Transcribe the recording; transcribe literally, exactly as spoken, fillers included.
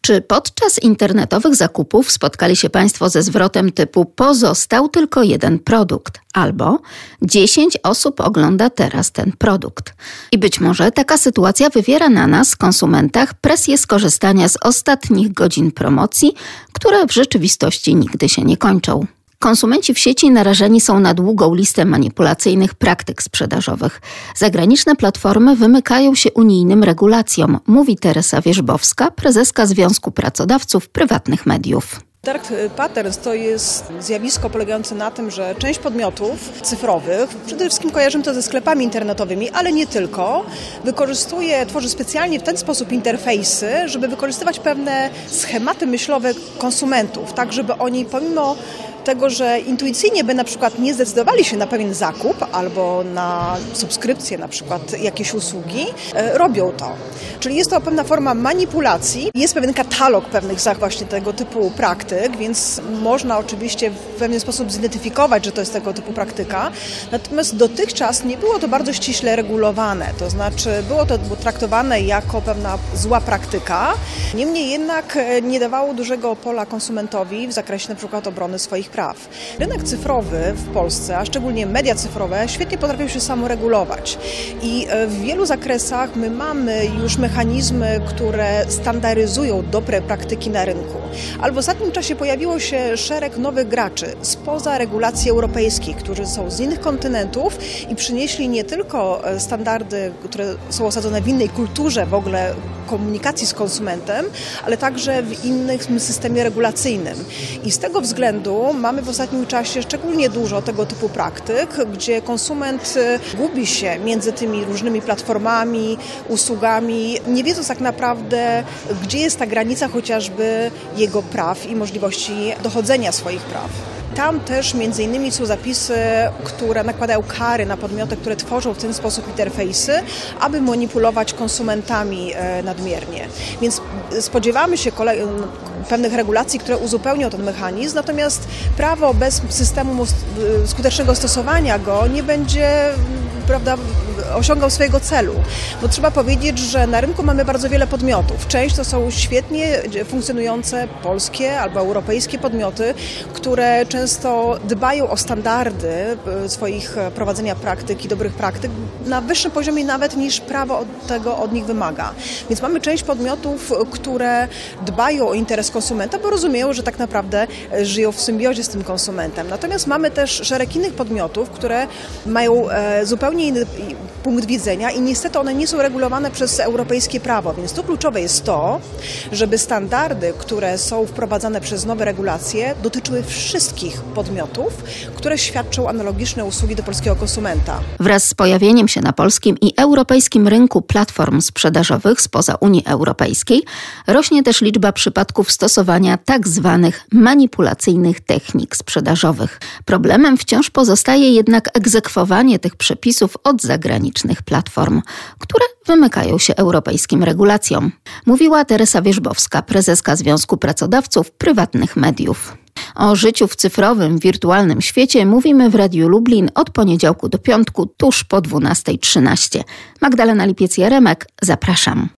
Czy podczas internetowych zakupów spotkali się Państwo ze zwrotem typu pozostał tylko jeden produkt albo dziesięć osób ogląda teraz ten produkt? I być może taka sytuacja wywiera na nas, konsumentach, presję skorzystania z ostatnich godzin promocji, które w rzeczywistości nigdy się nie kończą. Konsumenci w sieci narażeni są na długą listę manipulacyjnych praktyk sprzedażowych. Zagraniczne platformy wymykają się unijnym regulacjom, mówi Teresa Wierzbowska, prezeska Związku Pracodawców Prywatnych Mediów. Dark patterns to jest zjawisko polegające na tym, że część podmiotów cyfrowych, przede wszystkim kojarzymy to ze sklepami internetowymi, ale nie tylko, wykorzystuje, tworzy specjalnie w ten sposób interfejsy, żeby wykorzystywać pewne schematy myślowe konsumentów, tak żeby oni pomimo tego, że intuicyjnie by na przykład nie zdecydowali się na pewien zakup albo na subskrypcję na przykład jakiejś usługi, e, robią to. Czyli jest to pewna forma manipulacji. Jest pewien katalog pewnych właśnie tego typu praktyk, więc można oczywiście w pewien sposób zidentyfikować, że to jest tego typu praktyka. Natomiast dotychczas nie było to bardzo ściśle regulowane. To znaczy było to traktowane jako pewna zła praktyka. Niemniej jednak nie dawało dużego pola konsumentowi w zakresie na przykład obrony swoich praw. Rynek cyfrowy w Polsce, a szczególnie media cyfrowe, świetnie potrafią się samoregulować. I w wielu zakresach my mamy już mechanizmy, które standaryzują dobre praktyki na rynku. Ale w ostatnim czasie pojawiło się szereg nowych graczy spoza regulacji europejskich, którzy są z innych kontynentów i przynieśli nie tylko standardy, które są osadzone w innej kulturze w ogóle komunikacji z konsumentem, ale także w innym systemie regulacyjnym. I z tego względu mamy w ostatnim czasie szczególnie dużo tego typu praktyk, gdzie konsument gubi się między tymi różnymi platformami, usługami, nie wiedząc tak naprawdę, gdzie jest ta granica chociażby jego praw i możliwości dochodzenia swoich praw. Tam też między innymi są zapisy, które nakładają kary na podmioty, które tworzą w ten sposób interfejsy, aby manipulować konsumentami nadmiernie. Więc spodziewamy się kolej- pewnych regulacji, które uzupełnią ten mechanizm, natomiast prawo bez systemu skutecznego stosowania go nie będzie, prawda, osiągał swojego celu. Bo trzeba powiedzieć, że na rynku mamy bardzo wiele podmiotów. Część to są świetnie funkcjonujące polskie albo europejskie podmioty, które często dbają o standardy swoich prowadzenia praktyk i dobrych praktyk na wyższym poziomie nawet niż prawo od tego od nich wymaga. Więc mamy część podmiotów, które dbają o interes konsumenta, bo rozumieją, że tak naprawdę żyją w symbiozie z tym konsumentem. Natomiast mamy też szereg innych podmiotów, które mają zupełnie inny punkt widzenia i niestety one nie są regulowane przez europejskie prawo, więc tu kluczowe jest to, żeby standardy, które są wprowadzane przez nowe regulacje, dotyczyły wszystkich podmiotów, które świadczą analogiczne usługi do polskiego konsumenta. Wraz z pojawieniem się na polskim i europejskim rynku platform sprzedażowych spoza Unii Europejskiej rośnie też liczba przypadków stosowania tak zwanych manipulacyjnych technik sprzedażowych. Problemem wciąż pozostaje jednak egzekwowanie tych przepisów od zagranicznych platform, które wymykają się europejskim regulacjom, mówiła Teresa Wierzbowska, prezeska Związku Pracodawców Prywatnych Mediów. O życiu w cyfrowym, wirtualnym świecie mówimy w Radiu Lublin od poniedziałku do piątku tuż po dwunasta trzynaście. Magdalena Lipiec-Jaremek, zapraszam.